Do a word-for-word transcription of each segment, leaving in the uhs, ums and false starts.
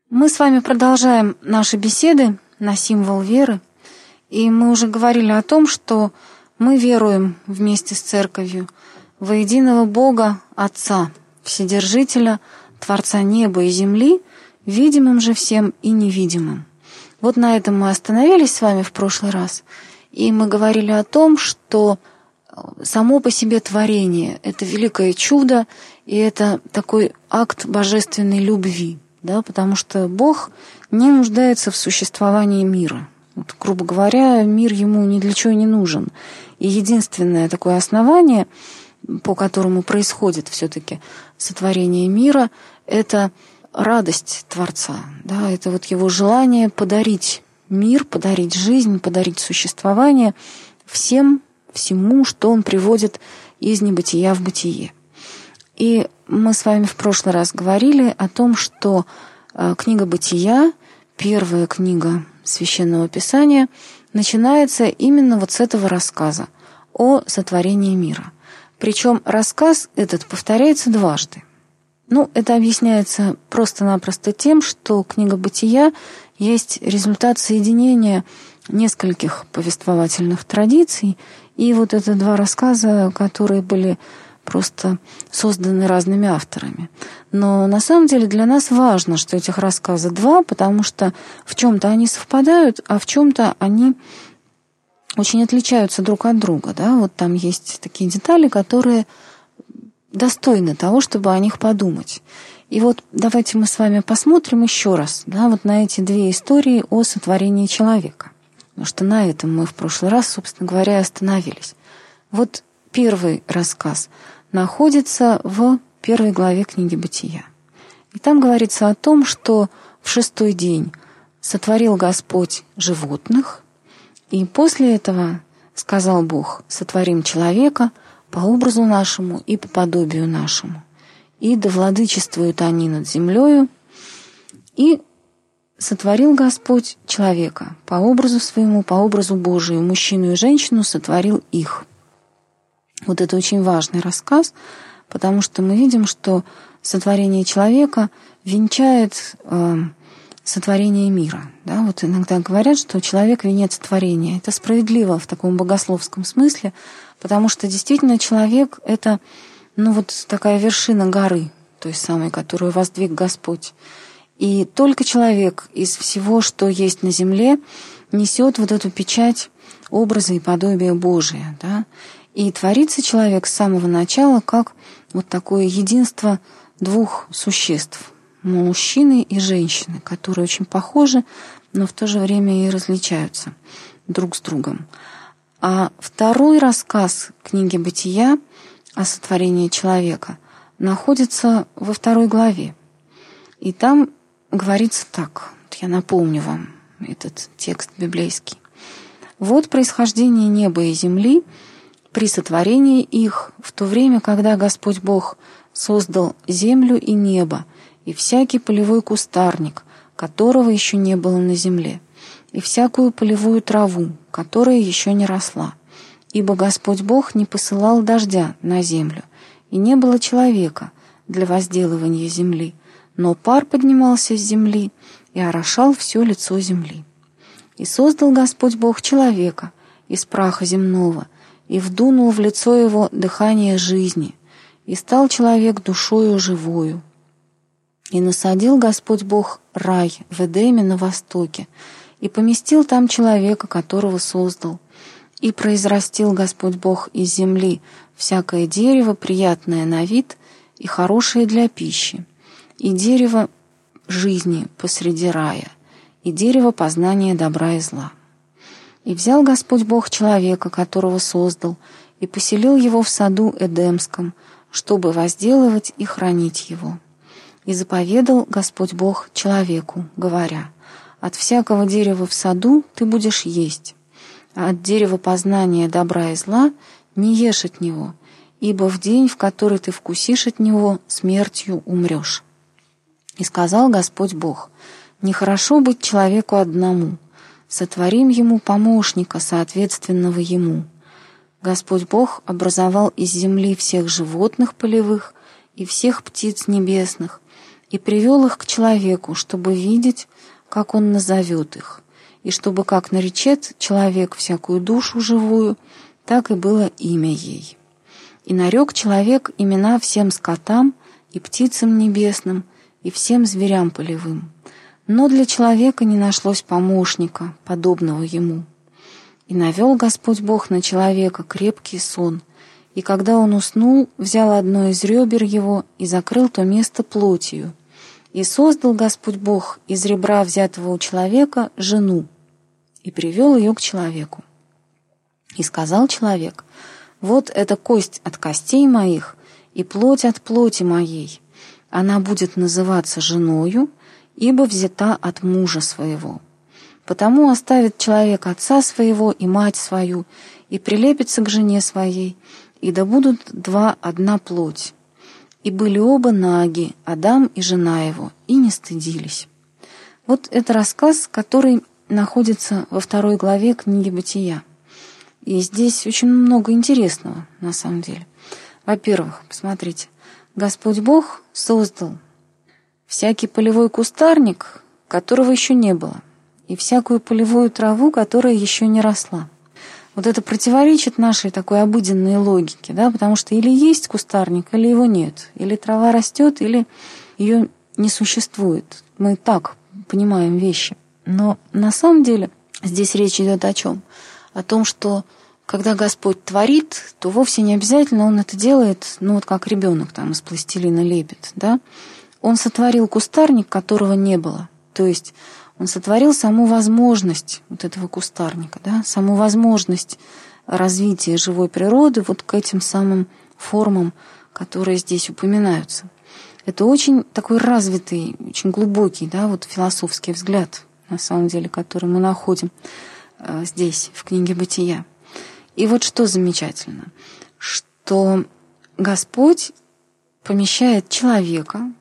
Мы с вами продолжаем наши беседы на символ веры, и мы уже говорили о том, что мы веруем вместе с Церковью во единого Бога Отца, Вседержителя, Творца неба и земли, видимым же всем и невидимым. Вот на этом мы остановились с вами в прошлый раз, и мы говорили о том, что само по себе творение — это великое чудо, и это такой акт божественной любви. Да, потому что Бог не нуждается в существовании мира. Вот, грубо говоря, мир ему ни для чего не нужен. И единственное такое основание, по которому происходит все-таки сотворение мира, это радость Творца. Да, это вот его желание подарить мир, подарить жизнь, подарить существование всем, всему, что он приводит из небытия в бытие. И мы с вами в прошлый раз говорили о том, что книга «Бытия», первая книга Священного Писания, начинается именно вот с этого рассказа о сотворении мира. Причем рассказ этот повторяется дважды. Ну, это объясняется просто-напросто тем, что книга «Бытия» есть результат соединения нескольких повествовательных традиций, и вот это два рассказа, которые были просто созданы разными авторами. Но на самом деле для нас важно, что этих рассказов два, потому что в чем-то они совпадают, а в чем-то они очень отличаются друг от друга. Да? Вот там есть такие детали, которые достойны того, чтобы о них подумать. И вот давайте мы с вами посмотрим еще раз, да, вот на эти две истории о сотворении человека. Потому что на этом мы в прошлый раз, собственно говоря, остановились. Вот первый рассказ находится в первой главе книги «Бытия». И там говорится о том, что в шестой день сотворил Господь животных, и после этого сказал Бог: «Сотворим человека по образу нашему и по подобию нашему, и да владычествуют они над землею». И сотворил Господь человека по образу своему, по образу Божию, мужчину и женщину сотворил их. Вот это очень важный рассказ, потому что мы видим, что сотворение человека венчает э, сотворение мира. Да? Вот иногда говорят, что человек — венец творения. Это справедливо в таком богословском смысле, потому что действительно человек — это ну, вот такая вершина горы, той самой, которую воздвиг Господь. И только человек из всего, что есть на земле, несет вот эту печать образа и подобия Божия. Да? И творится человек с самого начала как вот такое единство двух существ, мужчины и женщины, которые очень похожи, но в то же время и различаются друг с другом. А второй рассказ книги «Бытия» о сотворении человека находится во второй главе. И там говорится так, вот я напомню вам этот текст библейский. «Вот происхождение неба и земли при сотворении их, в то время, когда Господь Бог создал землю и небо, и всякий полевой кустарник, которого еще не было на земле, и всякую полевую траву, которая еще не росла. Ибо Господь Бог не посылал дождя на землю, и не было человека для возделывания земли, но пар поднимался с земли и орошал все лицо земли. И создал Господь Бог человека из праха земного, и вдунул в лицо его дыхание жизни, и стал человек душою живою. И насадил Господь Бог рай в Эдеме на востоке, и поместил там человека, которого создал. И произрастил Господь Бог из земли всякое дерево, приятное на вид и хорошее для пищи, и дерево жизни посреди рая, и дерево познания добра и зла. И взял Господь Бог человека, которого создал, и поселил его в саду Эдемском, чтобы возделывать и хранить его. И заповедал Господь Бог человеку, говоря: «От всякого дерева в саду ты будешь есть, а от дерева познания добра и зла не ешь от него, ибо в день, в который ты вкусишь от него, смертью умрешь». И сказал Господь Бог: «Нехорошо быть человеку одному, сотворим ему помощника, соответственного ему». Господь Бог образовал из земли всех животных полевых и всех птиц небесных, и привел их к человеку, чтобы видеть, как он назовет их, и чтобы как наречет человек всякую душу живую, так и было имя ей. И нарек человек имена всем скотам и птицам небесным, и всем зверям полевым. Но для человека не нашлось помощника, подобного ему. И навел Господь Бог на человека крепкий сон, и когда он уснул, взял одно из ребер его и закрыл то место плотью. И создал Господь Бог из ребра, взятого у человека, жену, и привел ее к человеку. И сказал человек: «Вот эта кость от костей моих и плоть от плоти моей. Она будет называться женою, ибо взята от мужа своего. Потому оставит человек отца своего и мать свою, и прилепится к жене своей, и да будут два одна плоть. И были оба наги, Адам и жена его, и не стыдились». Вот это рассказ, который находится во второй главе книги «Бытия». И здесь очень много интересного, на самом деле. Во-первых, посмотрите, Господь Бог создал всякий полевой кустарник, которого еще не было, и всякую полевую траву, которая еще не росла. Вот это противоречит нашей такой обыденной логике, да, потому что или есть кустарник, или его нет, или трава растет, или ее не существует. Мы так понимаем вещи. Но на самом деле здесь речь идет о чем? О том, что когда Господь творит, то вовсе не обязательно Он это делает, ну вот как ребенок там из пластилина лепит, да? Он сотворил кустарник, которого не было. То есть Он сотворил саму возможность вот этого кустарника, да? Саму возможность развития живой природы вот к этим самым формам, которые здесь упоминаются. Это очень такой развитый, очень глубокий, да, вот философский взгляд, на самом деле, который мы находим э, здесь, в книге «Бытия». И вот что замечательно, что Господь помещает человека,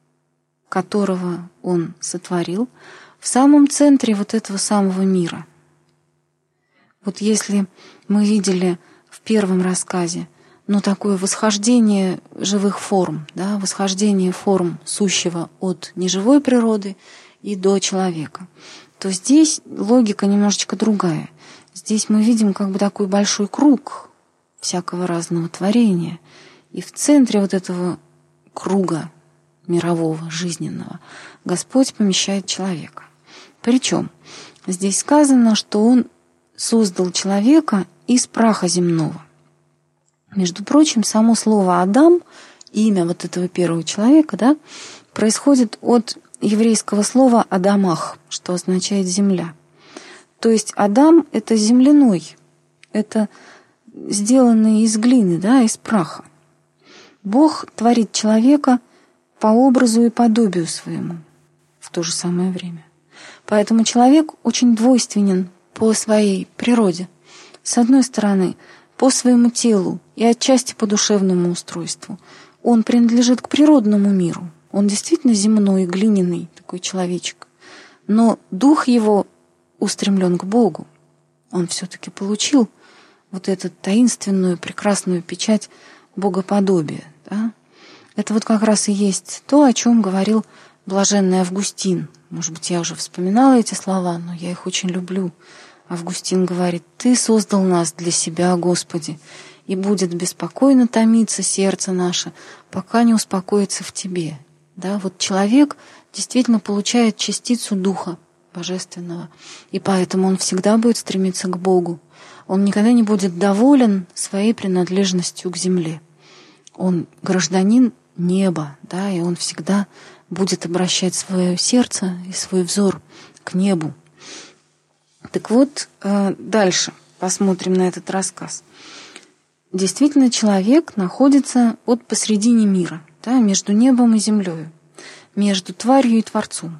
которого Он сотворил, в самом центре вот этого самого мира. Вот если мы видели в первом рассказе, ну, такое восхождение живых форм, да, восхождение форм сущего от неживой природы и до человека, то здесь логика немножечко другая. Здесь мы видим как бы такой большой круг всякого разного творения. И в центре вот этого круга мирового, жизненного, Господь помещает человека. Причем здесь сказано, что Он создал человека из праха земного. Между прочим, само слово «Адам», имя вот этого первого человека, да, происходит от еврейского слова «адамах», что означает «земля». То есть Адам — это земляной, это сделанный из глины, да, из праха. Бог творит человека по образу и подобию своему в то же самое время. Поэтому человек очень двойственен по своей природе. С одной стороны, по своему телу и отчасти по душевному устройству. Он принадлежит к природному миру. Он действительно земной, глиняный такой человечек. Но дух его устремлен к Богу. Он все-таки получил вот эту таинственную, прекрасную печать богоподобия. Да? Это вот как раз и есть то, о чем говорил блаженный Августин. Может быть, я уже вспоминала эти слова, но я их очень люблю. Августин говорит: «Ты создал нас для себя, Господи, и будет беспокойно томиться сердце наше, пока не успокоится в Тебе». Да, вот человек действительно получает частицу Духа Божественного, и поэтому он всегда будет стремиться к Богу. Он никогда не будет доволен своей принадлежностью к земле. Он гражданин неба, да, и он всегда будет обращать свое сердце и свой взор к небу. Так вот, дальше посмотрим на этот рассказ. Действительно, человек находится вот посредине мира, да, между небом и землей, между тварью и Творцом.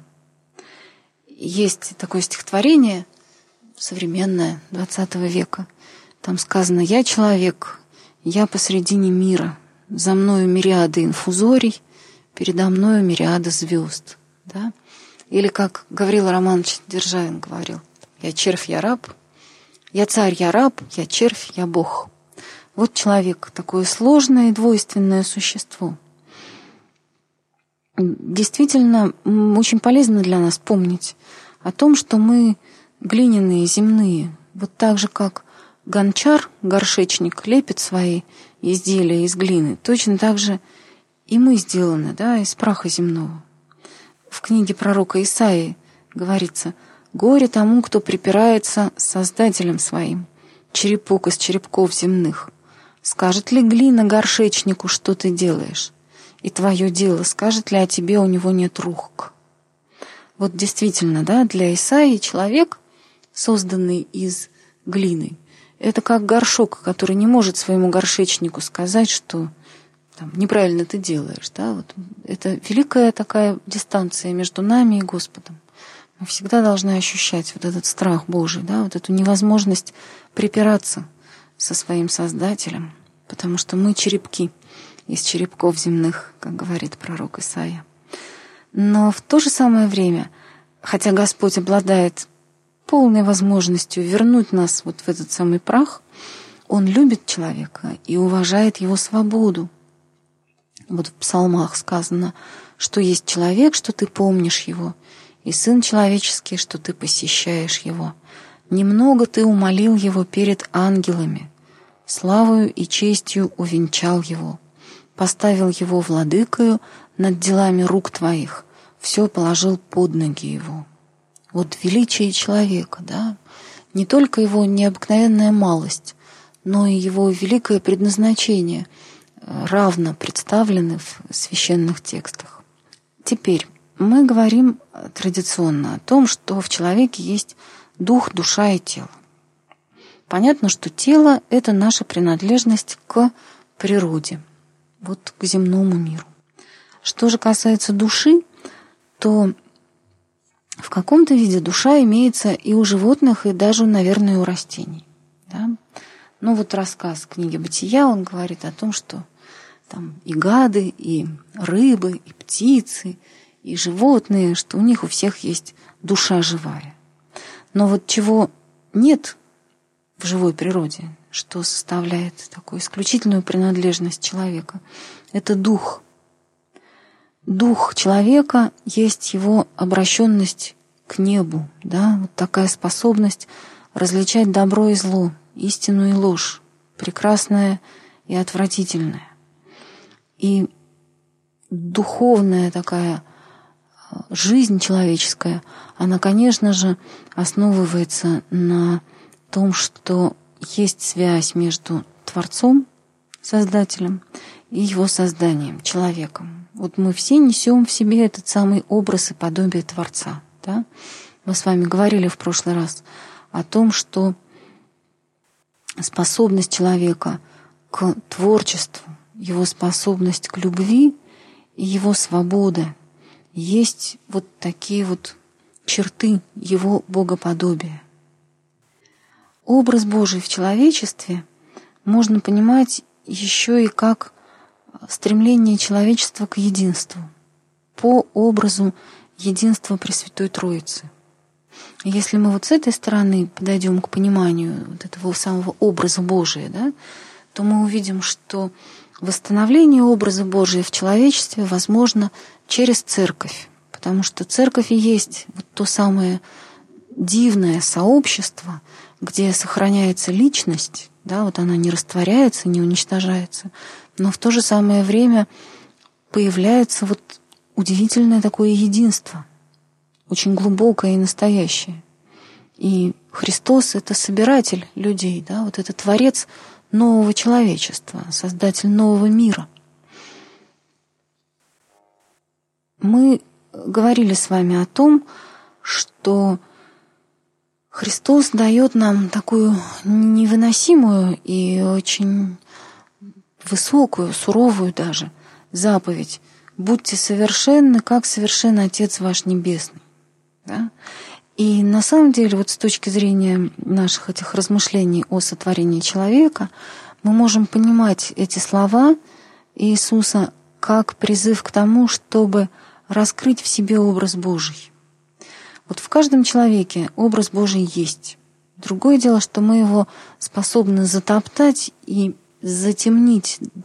Есть такое стихотворение современное, двадцатого века. Там сказано: «Я человек, я посредине мира, за мною мириады инфузорий, передо мною мириады звезд». Да? Или как Гаврила Романович Державин говорил: «Я червь, я раб, я царь, я раб, я червь, я Бог». Вот человек, такое сложное и двойственное существо. действительно очень полезно для нас помнить о том, что мы глиняные, земные. Вот так же, как гончар, горшечник лепит свои изделия из глины, точно так же и мы сделаны, да, из праха земного. В книге пророка Исаии говорится: «Горе тому, кто припирается с Создателем своим, черепок из черепков земных. Скажет ли глина горшечнику, что ты делаешь? И твое дело, скажет ли о тебе, у него нет рук?» Вот действительно, да, для Исаии человек, созданный из глины, это как горшок, который не может своему горшечнику сказать, что там, неправильно ты делаешь. Да? Вот это великая такая дистанция между нами и Господом. Мы всегда должны ощущать вот этот страх Божий, да? Вот эту невозможность припираться со своим Создателем, потому что мы черепки из черепков земных, как говорит пророк Исаия. Но в то же самое время, хотя Господь обладает полной возможностью вернуть нас вот в этот самый прах, Он любит человека и уважает его свободу. Вот в псалмах сказано, что есть человек, что ты помнишь его, и сын человеческий, что ты посещаешь его. Немного ты умолил его перед ангелами, славою и честью увенчал его, поставил его владыкою над делами рук твоих, все положил под ноги его. Вот величие человека, да, не только его необыкновенная малость, но и его великое предназначение равно представлены в священных текстах. Теперь мы говорим традиционно о том, что в человеке есть дух, душа и тело. Понятно, что тело — это наша принадлежность к природе, вот к земному миру. Что же касается души, то в каком-то виде душа имеется и у животных, и даже, наверное, у растений. Да? Ну вот рассказ книги «Бытия», он говорит о том, что там и гады, и рыбы, и птицы, и животные, что у них у всех есть душа живая. Но вот чего нет в живой природе, что составляет такую исключительную принадлежность человека, это дух. Дух человека есть его обращенность к небу, да, вот такая способность различать добро и зло, истину и ложь, прекрасное и отвратительное. И духовная такая жизнь человеческая, она, конечно же, основывается на том, что есть связь между Творцом, Создателем, и его созданием, человеком. Вот мы все несем в себе этот самый образ и подобие Творца. Да? Мы с вами говорили в прошлый раз о том, что способность человека к творчеству, его способность к любви и его свобода есть вот такие вот черты его богоподобия. Образ Божий в человечестве можно понимать еще и как стремление человечества к единству, по образу единства Пресвятой Троицы. Если мы вот с этой стороны подойдем к пониманию вот этого самого образа Божия, да, то мы увидим, что восстановление образа Божия в человечестве возможно через церковь, потому что церковь и есть вот то самое дивное сообщество, где сохраняется личность, да, вот она не растворяется, не уничтожается, но в то же самое время появляется вот удивительное такое единство, очень глубокое и настоящее. И Христос — это собиратель людей, да, вот это Творец нового человечества, Создатель нового мира. Мы говорили с вами о том, что Христос дает нам такую невыносимую и очень высокую, суровую даже заповедь: «Будьте совершенны, как совершен Отец ваш Небесный». Да? И на самом деле, вот с точки зрения наших этих размышлений о сотворении человека, мы можем понимать эти слова Иисуса как призыв к тому, чтобы раскрыть в себе образ Божий. Вот в каждом человеке образ Божий есть. Другое дело, что мы его способны затоптать и затемнить до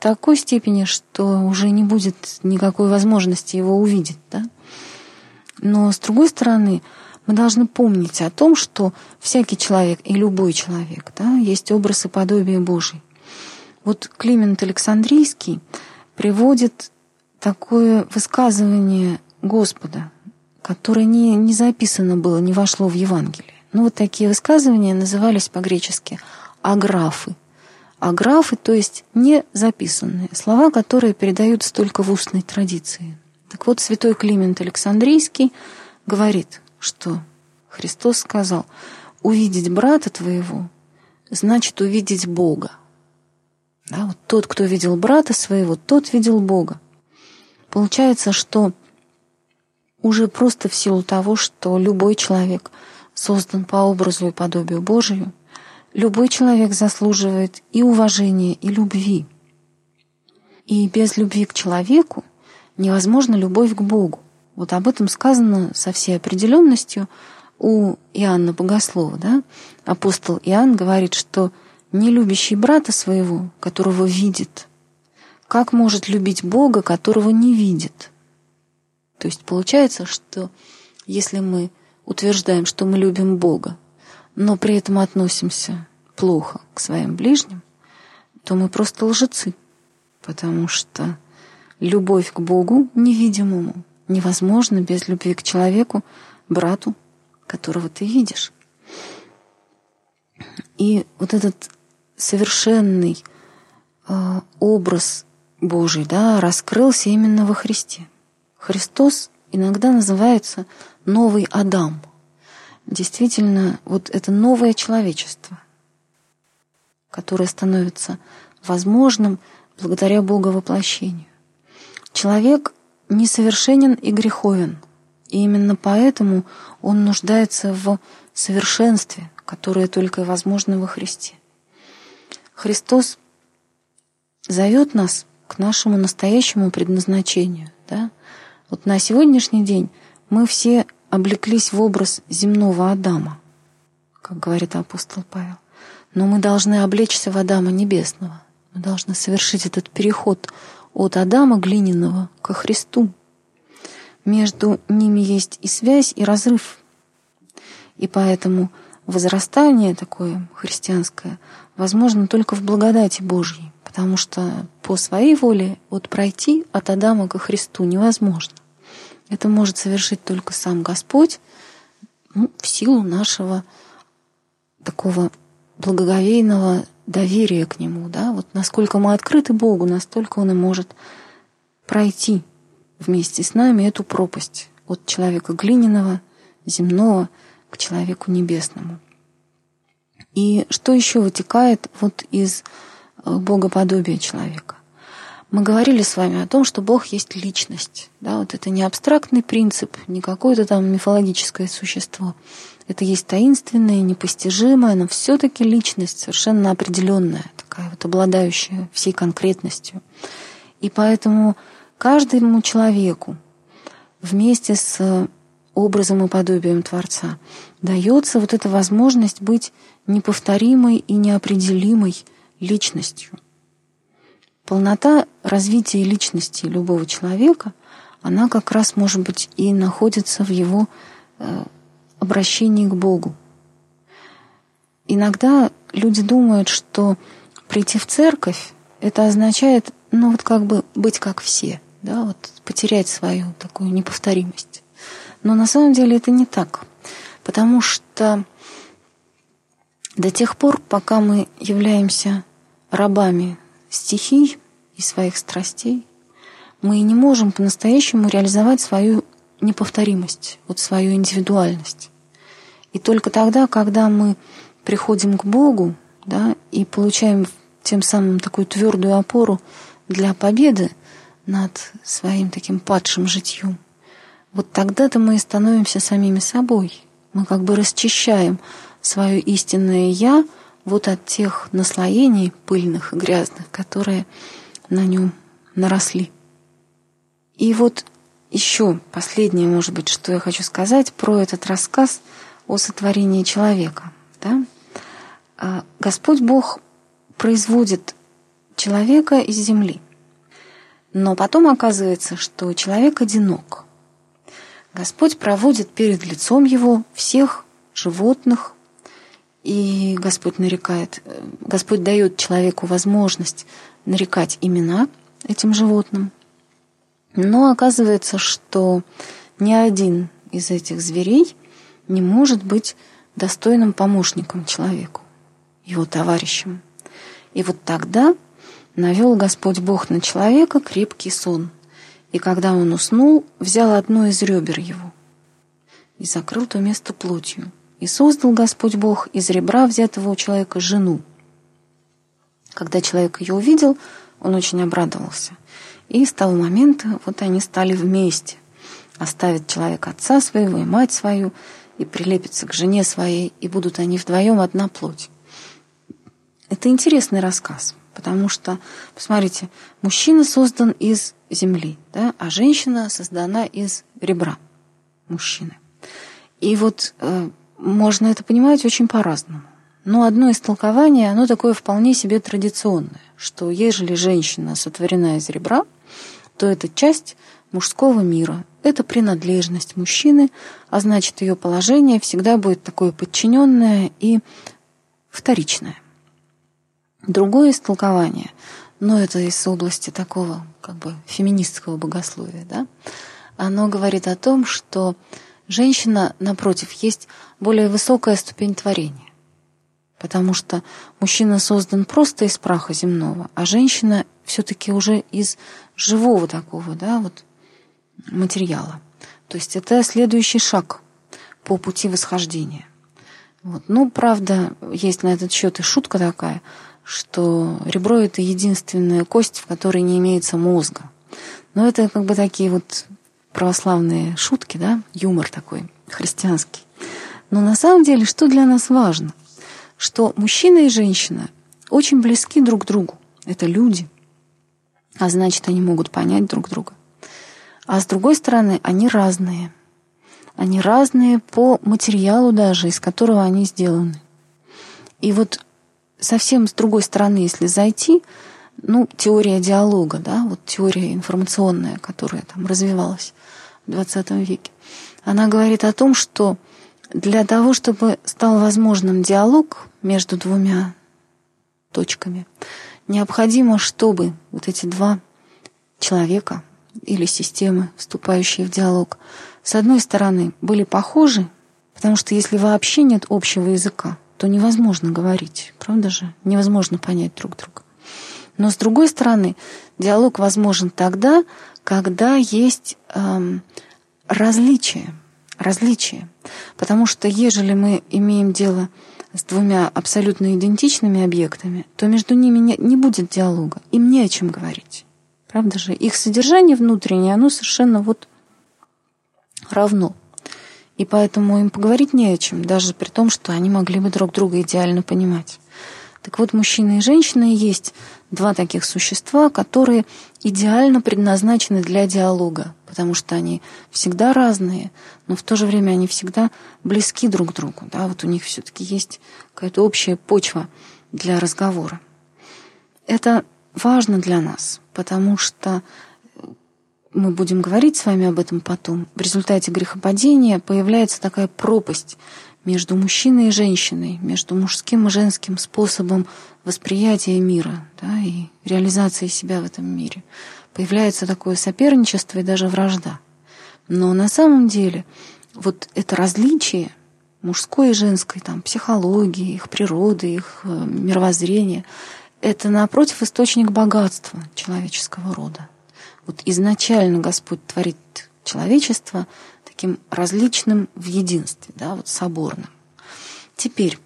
такой степени, что уже не будет никакой возможности его увидеть. Да? Но, с другой стороны, мы должны помнить о том, что всякий человек и любой человек, да, есть образ и подобие Божий. Вот Климент Александрийский приводит такое высказывание Господа, которое не, не записано было, не вошло в Евангелие. Ну, вот такие высказывания назывались по-гречески аграфы. Аграфы, то есть не записанные, слова, которые передаются только в устной традиции. Так вот, святой Климент Александрийский говорит, что Христос сказал: «Увидеть брата твоего, значит увидеть Бога». Да, вот тот, кто видел брата своего, тот видел Бога. Получается, что уже просто в силу того, что любой человек создан по образу и подобию Божию, любой человек заслуживает и уважения, и любви. И без любви к человеку невозможна любовь к Богу. Вот об этом сказано со всей определенностью у Иоанна Богослова. Да? Апостол Иоанн говорит, что не любящий брата своего, которого видит, как может любить Бога, которого не видит? То есть получается, что если мы утверждаем, что мы любим Бога, но при этом относимся плохо к своим ближним, то мы просто лжецы, потому что любовь к Богу невидимому невозможна без любви к человеку, брату, которого ты видишь. И вот этот совершенный э, образ Божий, да, раскрылся именно во Христе. Христос иногда называется новый Адам. Действительно, вот это новое человечество, которое становится возможным благодаря Боговоплощению. Человек несовершенен и греховен, и именно поэтому он нуждается в совершенстве, которое только и возможно во Христе. Христос зовет нас к нашему настоящему предназначению. Да? Вот на сегодняшний день мы все облеклись в образ земного Адама, как говорит апостол Павел. Но мы должны облечься в Адама Небесного. Мы должны совершить этот переход от Адама глиняного ко Христу. Между ними есть и связь, и разрыв. И поэтому возрастание такое христианское возможно только в благодати Божьей, потому что по своей воле вот пройти от Адама ко Христу невозможно. Это может совершить только сам Господь, ну, в силу нашего такого благоговейного доверия к Нему. Да? Вот насколько мы открыты Богу, настолько Он и может пройти вместе с нами эту пропасть от человека глиняного, земного к человеку небесному. И что еще вытекает вот из богоподобия человека? Мы говорили с вами о том, что Бог есть личность. Да? Вот это не абстрактный принцип, не какое-то там мифологическое существо. Это есть таинственное, непостижимое, но все-таки личность совершенно определенная, такая вот обладающая всей конкретностью. И поэтому каждому человеку вместе с образом и подобием Творца дается вот эта возможность быть неповторимой и неопределимой личностью. Полнота развития личности любого человека, она как раз, может быть, и находится в его э, обращении к Богу. Иногда люди думают, что прийти в церковь — это означает, ну вот как бы быть как все, да, вот потерять свою такую неповторимость. Но на самом деле это не так, потому что до тех пор, пока мы являемся рабами стихий и своих страстей, мы не можем по-настоящему реализовать свою неповторимость, вот свою индивидуальность. И только тогда, когда мы приходим к Богу, да, и получаем тем самым такую твердую опору для победы над своим таким падшим житьем, вот тогда-то мы и становимся самими собой. Мы как бы расчищаем свое истинное «я» вот от тех наслоений пыльных и грязных, которые на нем наросли. И вот еще последнее, может быть, что я хочу сказать про этот рассказ о сотворении человека. Да? Господь Бог производит человека из земли. Но потом оказывается, что человек одинок. Господь проводит перед лицом его всех животных, и Господь нарекает, Господь дает человеку возможность нарекать имена этим животным. Но оказывается, что ни один из этих зверей не может быть достойным помощником человеку, его товарищем. И вот тогда навел Господь Бог на человека крепкий сон, и когда он уснул, взял одно из ребер его и закрыл то место плотью. И создал Господь Бог из ребра взятого у человека жену. Когда человек ее увидел, он очень обрадовался. И с того момента вот они стали вместе. Оставит человек отца своего и мать свою, и прилепится к жене своей, и будут они вдвоем одна плоть. Это интересный рассказ, потому что, посмотрите, мужчина создан из земли, да, а женщина создана из ребра мужчины. И вот э, можно это понимать очень по-разному. Но одно из толкований, оно такое вполне себе традиционное, что ежели женщина сотворена из ребра, то это часть мужского мира, это принадлежность мужчины, а значит, ее положение всегда будет такое подчиненное и вторичное. Другое истолкование, но это из области такого как бы феминистского богословия, да, оно говорит о том, что женщина, напротив, есть более высокая ступень творения. Потому что мужчина создан просто из праха земного, а женщина все-таки уже из живого такого, да, вот, материала. То есть это следующий шаг по пути восхождения. Вот. Ну, правда, есть на этот счет и шутка такая, что ребро — это единственная кость, в которой не имеется мозга. Но это как бы такие вот православные шутки, да, юмор такой христианский. Но на самом деле, что для нас важно? Что мужчина и женщина очень близки друг к другу. Это люди, а значит, они могут понять друг друга. А с другой стороны, они разные. Они разные по материалу даже, из которого они сделаны. И вот совсем с другой стороны, если зайти, ну, теория диалога, да, вот теория информационная, которая там развивалась в двадцатом веке, она говорит о том, что для того, чтобы стал возможным диалог между двумя точками, необходимо, чтобы вот эти два человека или системы, вступающие в диалог, с одной стороны, были похожи, потому что если вообще нет общего языка, то невозможно говорить, правда же? Невозможно понять друг друга. Но с другой стороны, диалог возможен тогда, когда есть эм, различия. Различия. Потому что ежели мы имеем дело с двумя абсолютно идентичными объектами, то между ними не, не будет диалога. Им не о чем говорить. Правда же? Их содержание внутреннее, оно совершенно вот равно. И поэтому им поговорить не о чем, даже при том, что они могли бы друг друга идеально понимать. Так вот, мужчина и женщина есть два таких существа, которые идеально предназначены для диалога, потому что они всегда разные, но в то же время они всегда близки друг к другу. Да? Вот у них все-таки есть какая-то общая почва для разговора. Это важно для нас, потому что мы будем говорить с вами об этом потом. В результате грехопадения появляется такая пропасть между мужчиной и женщиной, между мужским и женским способом восприятия мира, да, и реализации себя в этом мире. Появляется такое соперничество и даже вражда. Но на самом деле вот это различие мужской и женской там, психологии, их природы, их э, мировоззрения, это, напротив, источник богатства человеческого рода. Вот изначально Господь творит человечество таким различным в единстве, да, вот соборным. Теперь,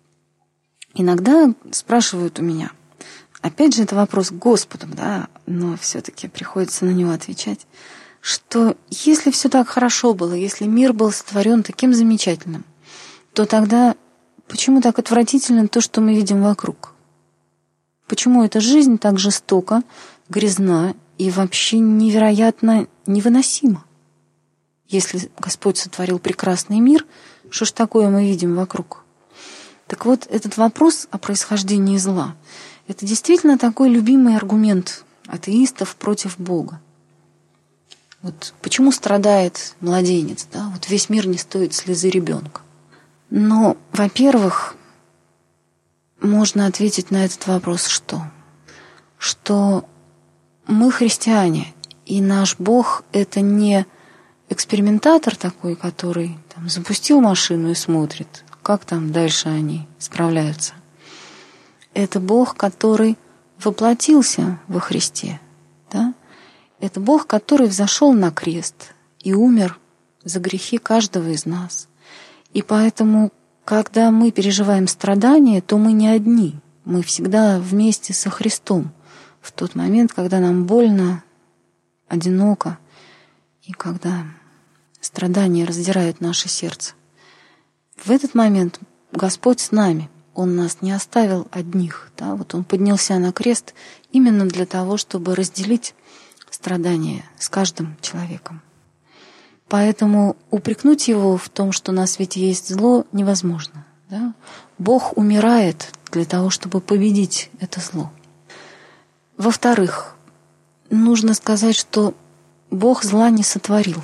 иногда спрашивают у меня, опять же, это вопрос к Господу, да, но все-таки приходится на него отвечать, что если все так хорошо было, если мир был сотворен таким замечательным, то тогда почему так отвратительно то, что мы видим вокруг? Почему эта жизнь так жестока, грязна и вообще невероятно невыносима? Если Господь сотворил прекрасный мир, что ж такое мы видим вокруг? Так вот, этот вопрос о происхождении зла Это действительно такой любимый аргумент атеистов против Бога. Вот почему страдает младенец, да? Вот весь мир не стоит слезы ребенка. Но, во-первых, можно ответить на этот вопрос что? Что мы христиане, и наш Бог — это не экспериментатор такой, который там запустил машину и смотрит, как там дальше они справляются. Это Бог, который воплотился во Христе, да? Это Бог, который взошел на крест и умер за грехи каждого из нас. И поэтому, когда мы переживаем страдания, то мы не одни. Мы всегда вместе со Христом в тот момент, когда нам больно, одиноко, и когда страдания раздирают наше сердце. В этот момент Господь с нами. Он нас не оставил одних. Да? Вот Он поднялся на крест именно для того, чтобы разделить страдания с каждым человеком. Поэтому упрекнуть Его в том, что на свете есть зло, невозможно. Да? Бог умирает для того, чтобы победить это зло. Во-вторых, нужно сказать, что Бог зла не сотворил.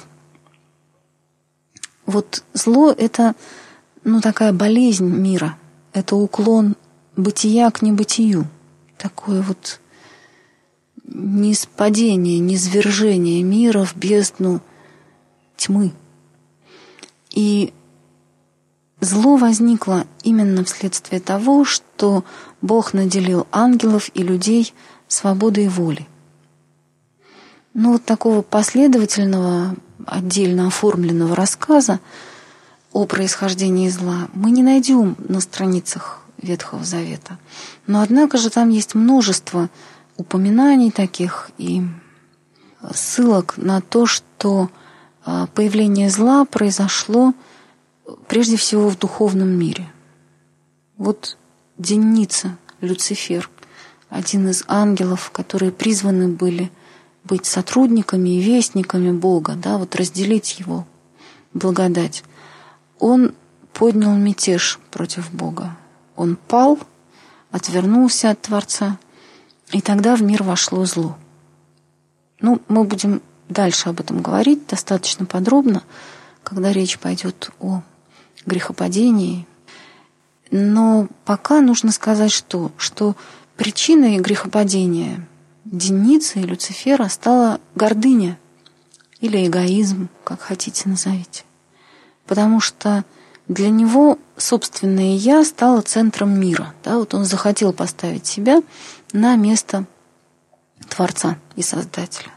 Вот зло — это ну, такая болезнь мира, это уклон бытия к небытию, такое вот ниспадение, низвержение мира в бездну тьмы. И зло возникло именно вследствие того, что Бог наделил ангелов и людей свободой воли. Но вот такого последовательного, отдельно оформленного рассказа о происхождении зла мы не найдем на страницах Ветхого Завета. Но однако же там есть множество упоминаний таких и ссылок на то, что появление зла произошло прежде всего в духовном мире. Вот Деница, Люцифер, один из ангелов, которые призваны были быть сотрудниками и вестниками Бога, да, вот разделить Его благодать. Он поднял мятеж против Бога. Он пал, отвернулся от Творца, и тогда в мир вошло зло. Ну, мы будем дальше об этом говорить достаточно подробно, когда речь пойдет о грехопадении. Но пока нужно сказать, что, что причиной грехопадения Деницы и Люцифера стала гордыня или эгоизм, как хотите назовите. Потому что для него собственное «я» стало центром мира. Да? Вот он захотел поставить себя на место Творца и Создателя.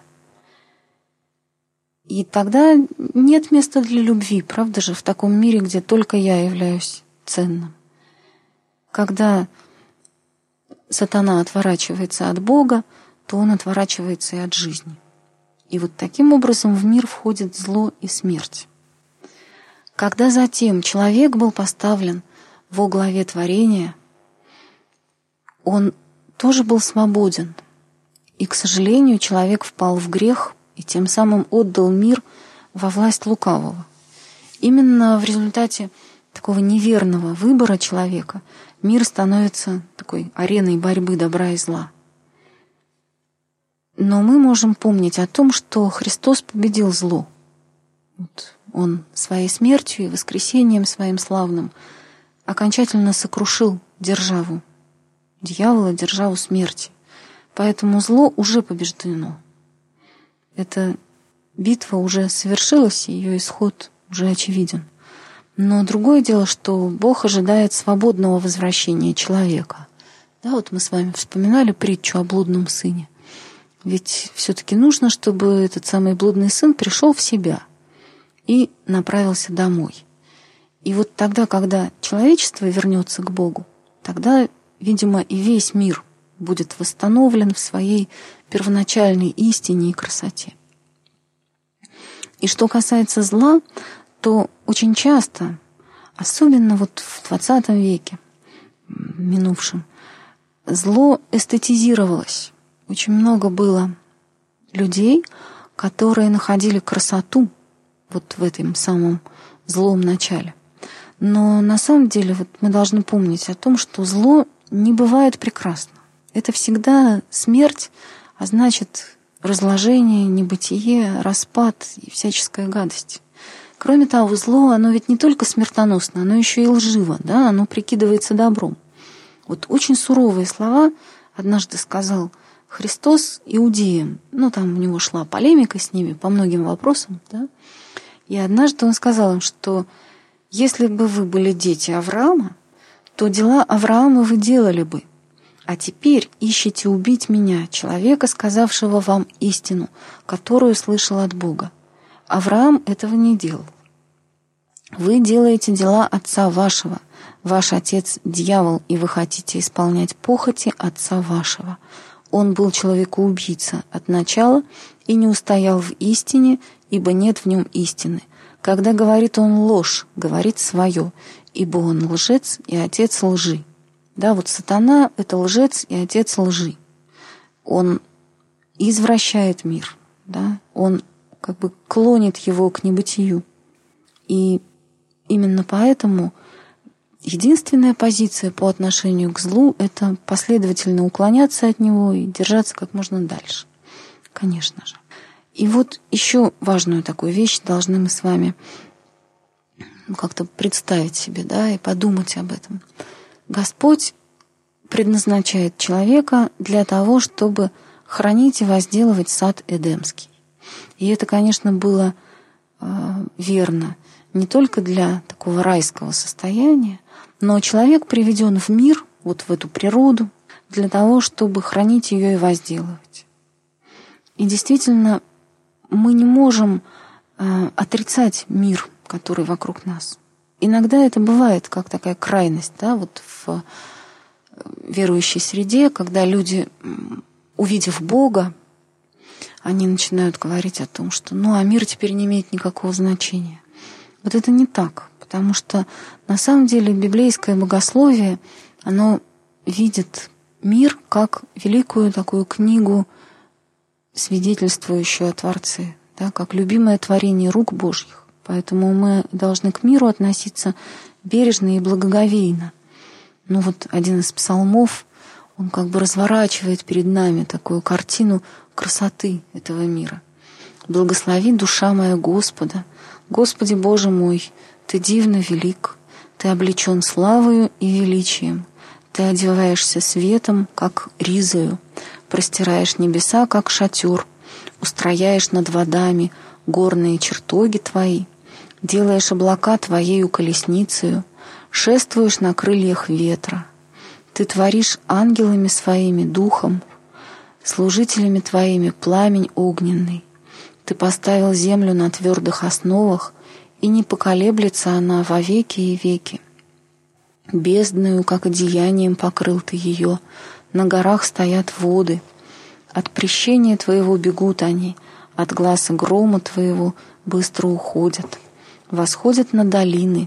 И тогда нет места для любви, правда же, в таком мире, где только я являюсь ценным. Когда сатана отворачивается от Бога, то он отворачивается и от жизни. И вот таким образом в мир входит зло и смерть. Когда затем человек был поставлен во главе творения, он тоже был свободен. И, к сожалению, человек впал в грех и тем самым отдал мир во власть лукавого. Именно в результате такого неверного выбора человека мир становится такой ареной борьбы добра и зла. Но мы можем помнить о том, что Христос победил зло. Вот Он своей смертью и воскресением своим славным окончательно сокрушил державу дьявола, державу смерти. Поэтому зло уже побеждено. Эта битва уже совершилась, и ее исход уже очевиден. Но другое дело, что Бог ожидает свободного возвращения человека. Да, вот мы с вами вспоминали притчу о блудном сыне. Ведь все-таки нужно, чтобы этот самый блудный сын пришел в себя и направился домой. И вот тогда, когда человечество вернется к Богу, тогда, видимо, и весь мир будет восстановлен в своей первоначальной истине и красоте. И что касается зла, то очень часто, особенно вот в двадцатом веке, минувшем, зло эстетизировалось. Очень много было людей, которые находили красоту вот в этом самом злом начале. Но на самом деле вот мы должны помнить о том, что зло не бывает прекрасно. это всегда смерть, а значит разложение, небытие, распад и всяческая гадость. Кроме того, зло, оно ведь не только смертоносно, оно еще и лживо, да, оно прикидывается добром. Вот очень суровые слова однажды сказал Христос иудеям. Ну, там у него шла полемика с ними по многим вопросам, да. И однажды он сказал им, что если бы вы были дети Авраама, то дела Авраама вы делали бы. А теперь ищете убить меня, человека, сказавшего вам истину, которую слышал от Бога. Авраам этого не делал. Вы делаете дела отца вашего. Ваш отец – дьявол, и вы хотите исполнять похоти отца вашего. Он был человекоубийца от начала и не устоял в истине, ибо нет в нем истины. Когда говорит он ложь, говорит свое, ибо он лжец и отец лжи. Да, вот сатана – это лжец и отец лжи. Он извращает мир, да, он как бы клонит его к небытию. И именно поэтому единственная позиция по отношению к злу – это последовательно уклоняться от него и держаться как можно дальше, конечно же. И вот еще важную такую вещь должны мы с вами как-то представить себе, да, и подумать об этом. Господь предназначает человека для того, чтобы хранить и возделывать сад Эдемский. И это, конечно, было э, верно не только для такого райского состояния, но человек приведен в мир, вот в эту природу, для того, чтобы хранить ее и возделывать. И действительно, мы не можем э, отрицать мир, который вокруг нас. Иногда это бывает как такая крайность, да, вот в верующей среде, когда люди, увидев Бога, они начинают говорить о том, что ну, а мир теперь не имеет никакого значения. Вот это не так, потому что на самом деле библейское богословие, оно видит мир как великую такую книгу, свидетельствующую о Творце, да, как любимое творение рук Божьих. Поэтому мы должны к миру относиться бережно и благоговейно. Ну вот один из псалмов, он как бы разворачивает перед нами такую картину красоты этого мира. «Благослови душа моя Господа, Господи Боже мой, Ты дивно велик, Ты облечен славою и величием, Ты одеваешься светом, как ризою, простираешь небеса, как шатер, устрояешь над водами горные чертоги Твои, делаешь облака Твоею колесницею, шествуешь на крыльях ветра. Ты творишь ангелами Своими духом, служителями Твоими пламень огненный. Ты поставил землю на твердых основах, и не поколеблется она во веки и веки. Бездною, как одеянием, покрыл Ты ее, на горах стоят воды. От прещения Твоего бегут они, от гласа грома Твоего быстро уходят. Восходят на долины,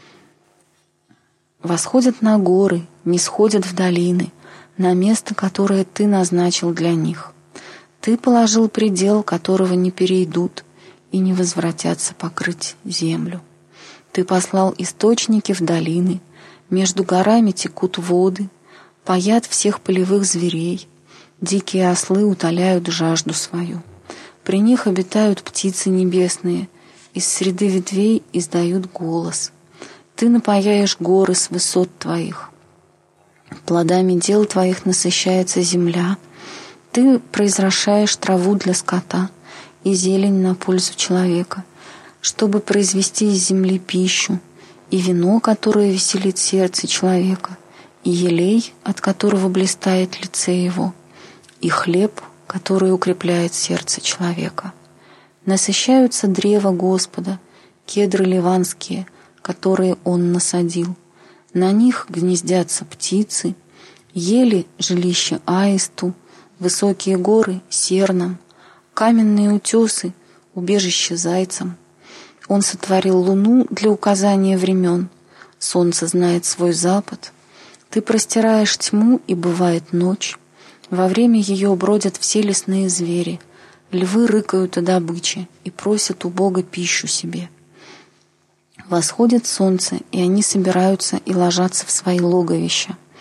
восходят на горы, не сходят в долины, на место, которое Ты назначил для них. Ты положил предел, которого не перейдут и не возвратятся покрыть землю. Ты послал источники в долины, между горами текут воды, поят всех полевых зверей, дикие ослы утоляют жажду свою. При них обитают птицы небесные, из среды ветвей издают голос. Ты напояешь горы с высот Твоих. Плодами дел Твоих насыщается земля. Ты произращаешь траву для скота и зелень на пользу человека, чтобы произвести из земли пищу, и вино, которое веселит сердце человека, и елей, от которого блистает лице его, и хлеб, который укрепляет сердце человека. Насыщаются древа Господа, кедры ливанские, которые Он насадил. На них гнездятся птицы, ели жилище аисту, высокие горы — сернам, каменные утесы — убежище зайцам. Он сотворил луну для указания времен, солнце знает свой запад. Ты простираешь тьму, и бывает ночь. Во время ее бродят все лесные звери, львы рыкают о добыче и просят у Бога пищу себе. Восходит солнце, и они собираются и ложатся в свои логовища.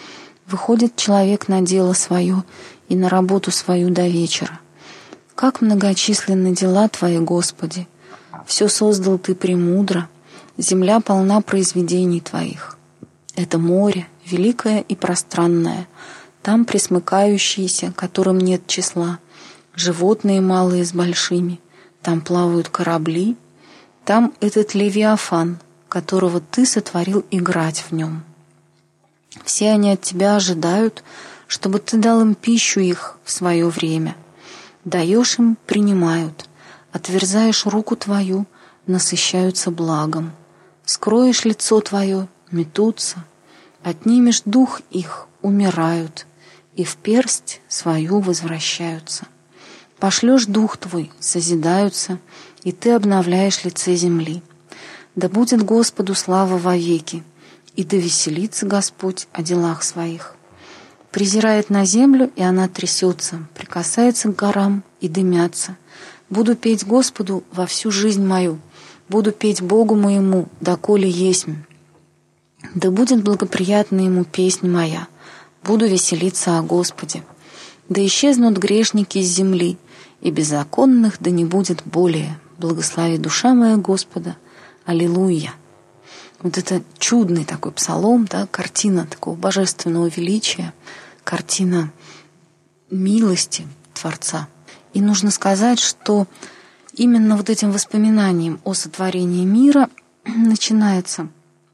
выходит человек на дело свое и на работу свою до вечера. Как многочисленны дела Твои, Господи! Все создал Ты премудро, земля полна произведений Твоих. Это море, великое и пространное, там пресмыкающиеся, которым нет числа, животные малые с большими, там плавают корабли, там этот Левиафан, которого Ты сотворил играть в нем. Все они от Тебя ожидают, чтобы Ты дал им пищу их в свое время. Даешь им — принимают, отверзаешь руку Твою — насыщаются благом. Скроешь лицо Твое — метутся, отнимешь дух их — умирают, и в персть свою возвращаются. Пошлешь дух Твой — созидаются, и Ты обновляешь лице земли. Да будет Господу слава вовеки, и да веселится Господь о делах Своих. Презирает на землю, и она трясется, прикасается к горам, и дымятся. Буду петь Господу во всю жизнь мою, буду петь Богу моему, доколе есмь. Да будет благоприятна Ему песнь моя, буду веселиться о Господе. Да исчезнут грешники из земли, и беззаконных да не будет более. Благослови душа моя Господа. Аллилуйя. Вот это чудный такой псалом, да, картина такого божественного величия, картина милости Творца. И нужно сказать, что именно вот этим воспоминанием о сотворении мира начинается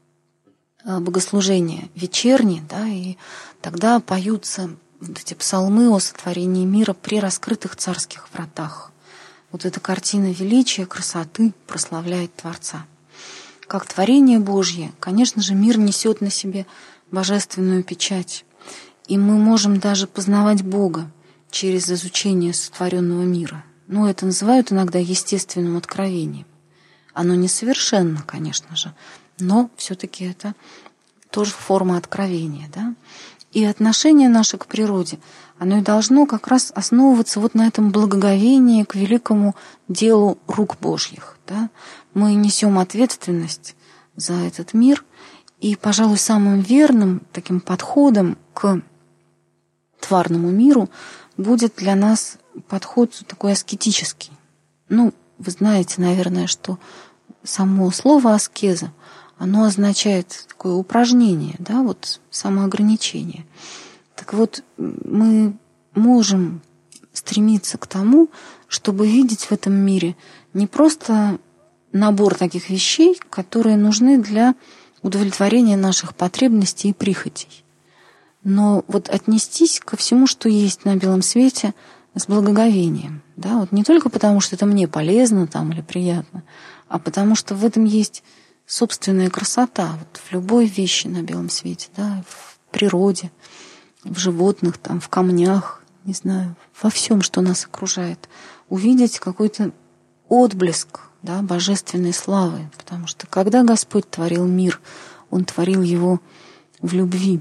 богослужение вечернее, да, и тогда поются вот эти псалмы о сотворении мира при раскрытых царских вратах. Вот эта картина величия, красоты прославляет Творца. Как творение Божье, конечно же, мир несет на себе божественную печать. И мы можем даже познавать Бога через изучение сотворенного мира. Ну, это называют иногда естественным откровением. Оно несовершенно, конечно же, но все-таки это тоже форма откровения, да? И отношение наше к природе, оно и должно как раз основываться вот на этом благоговении к великому делу рук Божьих, да? Мы несем ответственность за этот мир, и, пожалуй, самым верным таким подходом к тварному миру будет для нас подход такой аскетический. Ну, вы знаете, наверное, что само слово аскеза, оно означает такое упражнение, да, вот самоограничение. Так вот, мы можем стремиться к тому, чтобы видеть в этом мире не просто набор таких вещей, которые нужны для удовлетворения наших потребностей и прихотей, но вот отнестись ко всему, что есть на белом свете, с благоговением. Да? Вот не только потому, что это мне полезно там, или приятно, а потому что в этом есть собственная красота. Вот в любой вещи на белом свете, да? В природе, в животных, там, в камнях, не знаю, во всем, что нас окружает. Увидеть какой-то отблеск, да, божественной славы. Потому что когда Господь творил мир, Он творил его в любви.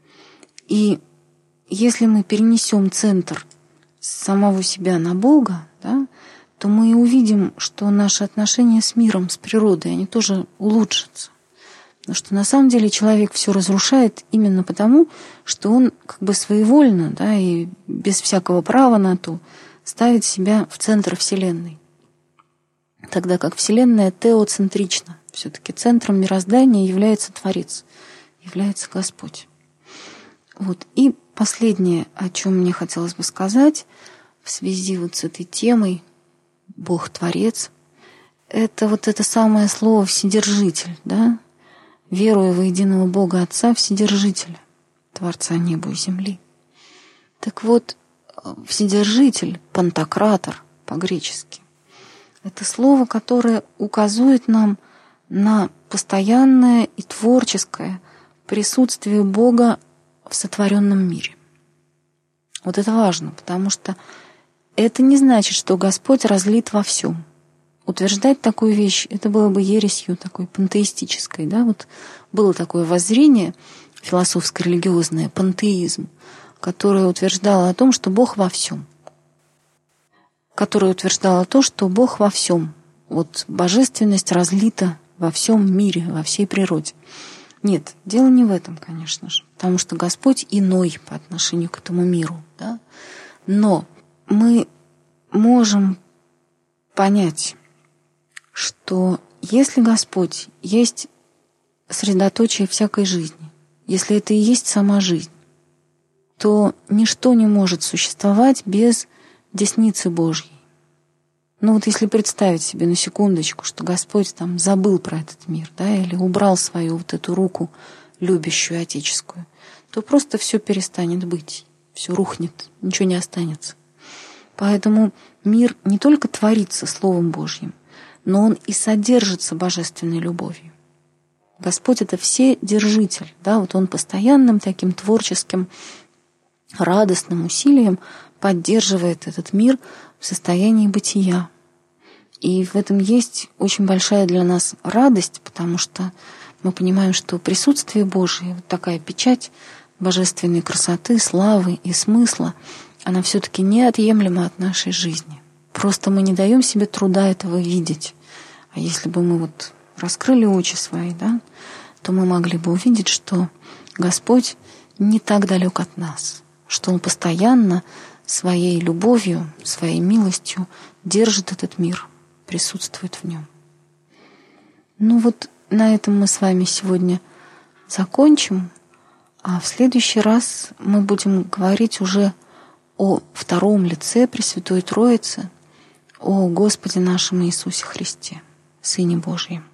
И если мы перенесем центр самого себя на Бога, да, то мы и увидим, что наши отношения с миром, с природой, они тоже улучшатся. Потому что на самом деле человек все разрушает именно потому, что он как бы своевольно, да, и без всякого права на то ставит себя в центр Вселенной. Тогда как Вселенная теоцентрична. Все-таки центром мироздания является Творец, является Господь. Вот. И последнее, о чем мне хотелось бы сказать в связи вот с этой темой Бог-творец, это вот это самое слово «вседержитель», да? Веруя во единого Бога Отца, Вседержителя, Творца неба и земли. Так вот, Вседержитель, пантократор по-гречески, это слово, которое указывает нам на постоянное и творческое присутствие Бога в сотворенном мире. Вот это важно, потому что это не значит, что Господь разлит во всем. Утверждать такую вещь, это было бы ересью такой пантеистической. Да? Вот было такое воззрение философско-религиозное, пантеизм, которое утверждало о том, что Бог во всем. Которое утверждало то, что Бог во всем. Вот божественность разлита во всем мире, во всей природе. Нет, дело не в этом, конечно же, потому что Господь иной по отношению к этому миру, да? Но мы можем понять, что если Господь есть средоточие всякой жизни, если это и есть сама жизнь, то ничто не может существовать без десницы Божьей. Ну вот если представить себе на секундочку, что Господь там забыл про этот мир, да, или убрал свою вот эту руку любящую, отеческую, то просто все перестанет быть, все рухнет, ничего не останется. Поэтому мир не только творится Словом Божьим, но он и содержится божественной любовью. Господь — это вседержитель, да, вот он постоянным таким творческим, радостным усилием поддерживает этот мир в состоянии бытия. И в этом есть очень большая для нас радость, потому что мы понимаем, что присутствие Божие, вот такая печать божественной красоты, славы и смысла, она все-таки неотъемлема от нашей жизни. Просто мы не даем себе труда этого видеть. А если бы мы вот раскрыли очи свои, да, то мы могли бы увидеть, что Господь не так далек от нас, что Он постоянно своей любовью, своей милостью держит этот мир, присутствует в нем. Ну вот на этом мы с вами сегодня закончим, а в следующий раз мы будем говорить уже о втором лице Пресвятой Троицы, о Господе нашем Иисусе Христе, Сыне Божьем.